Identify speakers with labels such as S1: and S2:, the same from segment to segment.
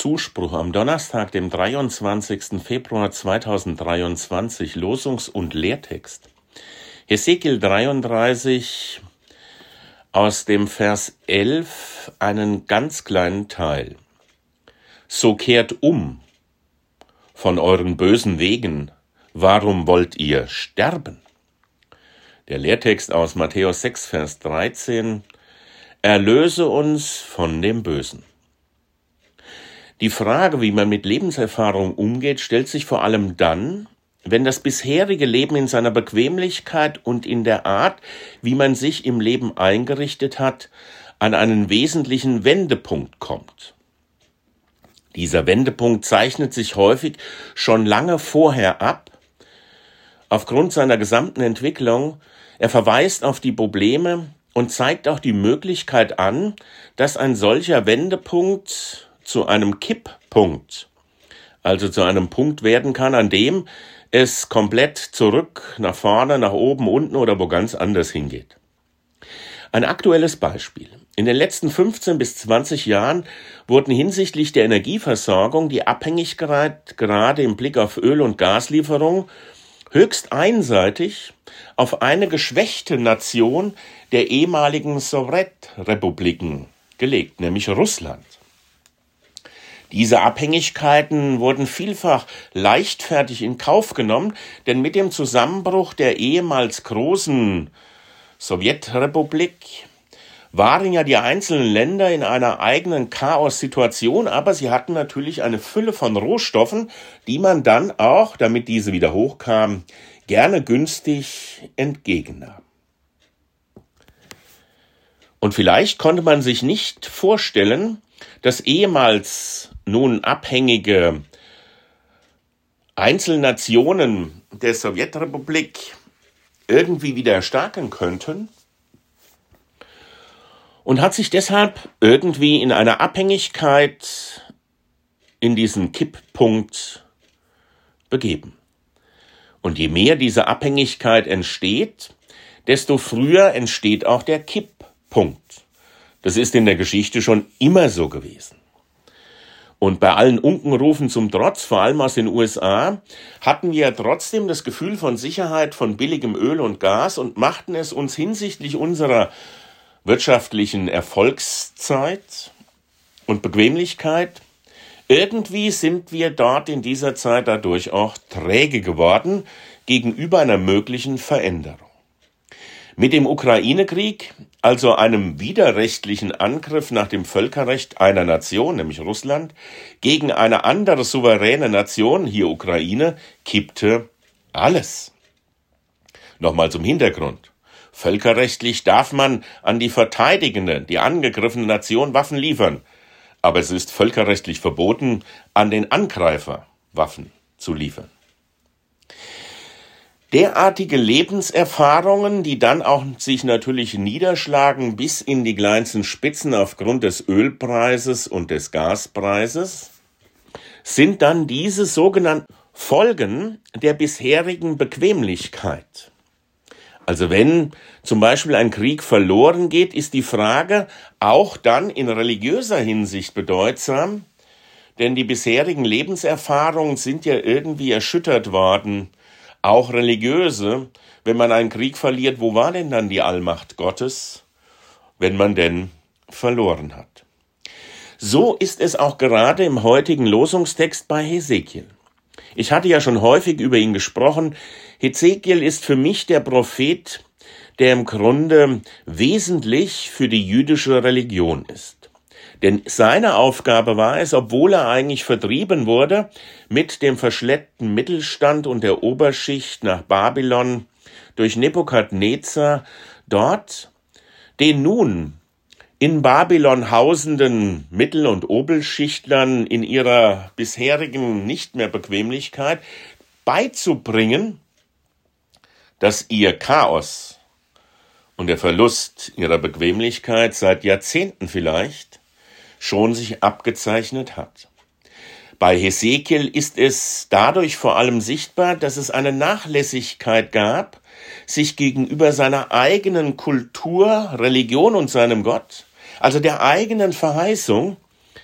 S1: Zuspruch am Donnerstag, dem 23. Februar 2023, Losungs- und Lehrtext. Hesekiel 33 aus dem Vers 11, einen ganz kleinen Teil. So kehrt um von euren bösen Wegen. Warum wollt ihr sterben? Der Lehrtext aus Matthäus 6, Vers 13. Erlöse uns von dem Bösen. Die Frage, wie man mit Lebenserfahrung umgeht, stellt sich vor allem dann, wenn das bisherige Leben in seiner Bequemlichkeit und in der Art, wie man sich im Leben eingerichtet hat, an einen wesentlichen Wendepunkt kommt. Dieser Wendepunkt zeichnet sich häufig schon lange vorher ab. Aufgrund seiner gesamten Entwicklung, er verweist auf die Probleme und zeigt auch die Möglichkeit an, dass ein solcher Wendepunkt zu einem Kipppunkt, also zu einem Punkt werden kann, an dem es komplett zurück, nach vorne, nach oben, unten oder wo ganz anders hingeht. Ein aktuelles Beispiel. In den letzten 15 bis 20 Jahren wurden hinsichtlich der Energieversorgung die Abhängigkeit gerade im Blick auf Öl- und Gaslieferung höchst einseitig auf eine geschwächte Nation der ehemaligen Sowjetrepubliken gelegt, nämlich Russland. Diese Abhängigkeiten wurden vielfach leichtfertig in Kauf genommen, denn mit dem Zusammenbruch der ehemals großen Sowjetrepublik waren ja die einzelnen Länder in einer eigenen Chaos-Situation, aber sie hatten natürlich eine Fülle von Rohstoffen, die man dann auch, damit diese wieder hochkamen, gerne günstig entgegennahm. Und vielleicht konnte man sich nicht vorstellen, dass ehemals nun abhängige Einzelnationen der Sowjetrepublik irgendwie wieder erstarken könnten, und hat sich deshalb irgendwie in einer Abhängigkeit in diesen Kipppunkt begeben. Und je mehr diese Abhängigkeit entsteht, desto früher entsteht auch der Kipppunkt. Das ist in der Geschichte schon immer so gewesen. Und bei allen Unkenrufen zum Trotz, vor allem aus den USA, hatten wir trotzdem das Gefühl von Sicherheit, von billigem Öl und Gas und machten es uns hinsichtlich unserer wirtschaftlichen Erfolgszeit und Bequemlichkeit. Irgendwie sind wir dort in dieser Zeit dadurch auch träge geworden gegenüber einer möglichen Veränderung. Mit dem Ukraine-Krieg, also einem widerrechtlichen Angriff nach dem Völkerrecht einer Nation, nämlich Russland, gegen eine andere souveräne Nation, hier Ukraine, kippte alles. Nochmal zum Hintergrund. Völkerrechtlich darf man an die verteidigende, die angegriffene Nation Waffen liefern, aber es ist völkerrechtlich verboten, an den Angreifer Waffen zu liefern. Derartige Lebenserfahrungen, die dann auch sich natürlich niederschlagen bis in die kleinsten Spitzen aufgrund des Ölpreises und des Gaspreises, sind dann diese sogenannten Folgen der bisherigen Bequemlichkeit. Also wenn zum Beispiel ein Krieg verloren geht, ist die Frage auch dann in religiöser Hinsicht bedeutsam, denn die bisherigen Lebenserfahrungen sind ja irgendwie erschüttert worden, auch religiöse. Wenn man einen Krieg verliert, wo war denn dann die Allmacht Gottes, wenn man denn verloren hat? So ist es auch gerade im heutigen Losungstext bei Hesekiel. Ich hatte ja schon häufig über ihn gesprochen. Hesekiel ist für mich der Prophet, der im Grunde wesentlich für die jüdische Religion ist. Denn seine Aufgabe war es, obwohl er eigentlich vertrieben wurde, mit dem verschleppten Mittelstand und der Oberschicht nach Babylon durch Nebukadnezar, dort den nun in Babylon hausenden Mittel- und Oberschichtlern in ihrer bisherigen nicht mehr Bequemlichkeit beizubringen, dass ihr Chaos und der Verlust ihrer Bequemlichkeit seit Jahrzehnten vielleicht schon sich abgezeichnet hat. Bei Hesekiel ist es dadurch vor allem sichtbar, dass es eine Nachlässigkeit gab, sich gegenüber seiner eigenen Kultur, Religion und seinem Gott, also der eigenen Verheißung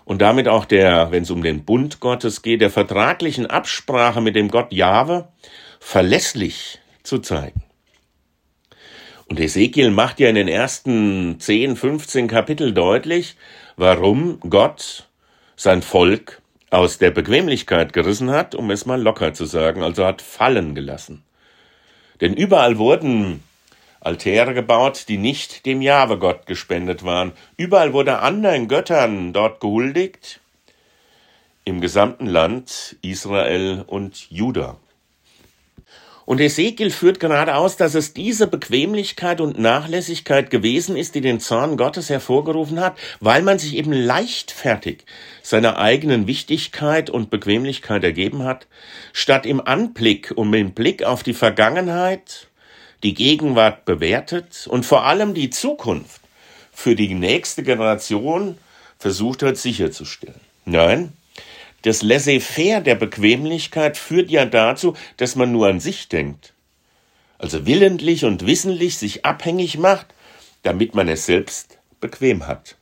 S1: und damit auch wenn es um den Bund Gottes geht, der vertraglichen Absprache mit dem Gott Jahwe verlässlich zu zeigen. Und Hesekiel macht ja in den ersten 10, 15 Kapitel deutlich, warum Gott sein Volk aus der Bequemlichkeit gerissen hat, um es mal locker zu sagen, also hat fallen gelassen. Denn überall wurden Altäre gebaut, die nicht dem Jahwe-Gott gespendet waren. Überall wurde anderen Göttern dort gehuldigt, im gesamten Land Israel und Juda. Und Hesekiel führt gerade aus, dass es diese Bequemlichkeit und Nachlässigkeit gewesen ist, die den Zorn Gottes hervorgerufen hat, weil man sich eben leichtfertig seiner eigenen Wichtigkeit und Bequemlichkeit ergeben hat, statt im Anblick und mit Blick auf die Vergangenheit die Gegenwart bewertet und vor allem die Zukunft für die nächste Generation versucht hat sicherzustellen. Nein, das Laissez-faire der Bequemlichkeit führt ja dazu, dass man nur an sich denkt. Also willentlich und wissentlich sich abhängig macht, damit man es selbst bequem hat.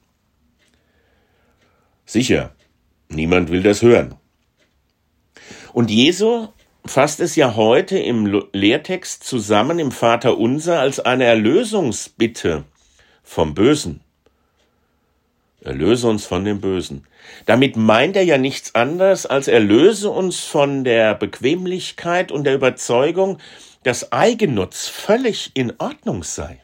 S1: Sicher, niemand will das hören. Und Jesu fasst es ja heute im Lehrtext zusammen im Vaterunser als eine Erlösungsbitte vom Bösen. Erlöse uns von dem Bösen. Damit meint er ja nichts anderes, als erlöse uns von der Bequemlichkeit und der Überzeugung, dass Eigennutz völlig in Ordnung sei.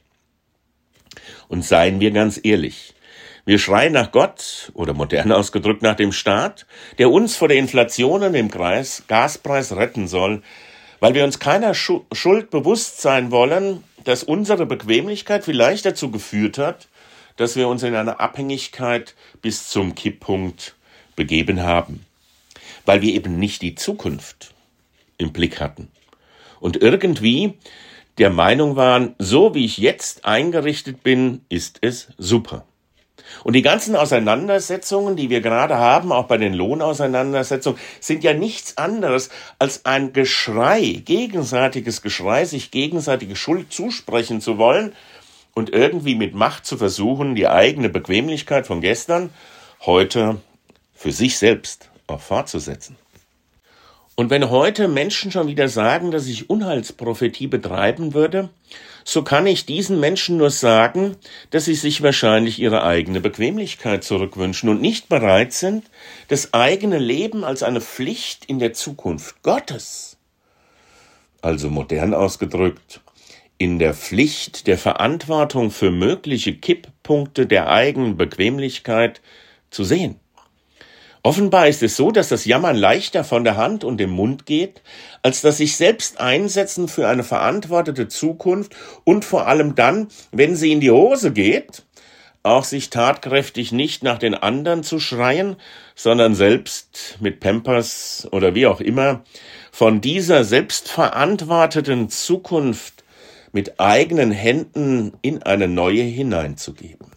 S1: Und seien wir ganz ehrlich, wir schreien nach Gott, oder modern ausgedrückt nach dem Staat, der uns vor der Inflation und dem Gaspreis retten soll, weil wir uns keiner Schuld bewusst sein wollen, dass unsere Bequemlichkeit vielleicht dazu geführt hat, dass wir uns in eine Abhängigkeit bis zum Kipppunkt begeben haben, weil wir eben nicht die Zukunft im Blick hatten und irgendwie der Meinung waren, so wie ich jetzt eingerichtet bin, ist es super. Und die ganzen Auseinandersetzungen, die wir gerade haben, auch bei den Lohnauseinandersetzungen, sind ja nichts anderes als ein Geschrei, gegenseitiges Geschrei, sich gegenseitige Schuld zusprechen zu wollen und irgendwie mit Macht zu versuchen, die eigene Bequemlichkeit von gestern heute für sich selbst auch fortzusetzen. Und wenn heute Menschen schon wieder sagen, dass ich Unheilsprophetie betreiben würde, so kann ich diesen Menschen nur sagen, dass sie sich wahrscheinlich ihre eigene Bequemlichkeit zurückwünschen und nicht bereit sind, das eigene Leben als eine Pflicht in der Zukunft Gottes, also modern ausgedrückt, in der Pflicht der Verantwortung für mögliche Kipppunkte der eigenen Bequemlichkeit zu sehen. Offenbar ist es so, dass das Jammern leichter von der Hand und dem Mund geht, als das sich selbst einsetzen für eine verantwortete Zukunft und vor allem dann, wenn sie in die Hose geht, auch sich tatkräftig nicht nach den anderen zu schreien, sondern selbst mit Pampers oder wie auch immer von dieser selbstverantworteten Zukunft mit eigenen Händen in eine neue hineinzugeben.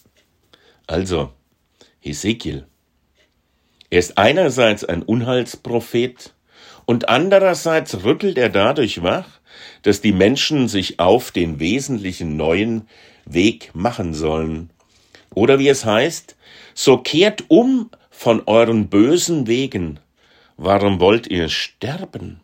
S1: Also, Hesekiel. Er ist einerseits ein Unheilsprophet und andererseits rüttelt er dadurch wach, dass die Menschen sich auf den wesentlichen neuen Weg machen sollen. Oder wie es heißt, so kehrt um von euren bösen Wegen. Warum wollt ihr sterben?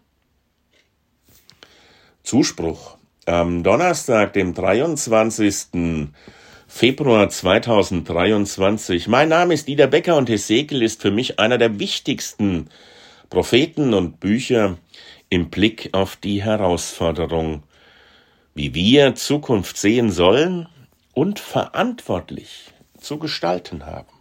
S1: Zuspruch. Am Donnerstag, dem 23. Februar 2023. Mein Name ist Dieter Becker und Hesekiel ist für mich einer der wichtigsten Propheten und Bücher im Blick auf die Herausforderung, wie wir Zukunft sehen sollen und verantwortlich zu gestalten haben.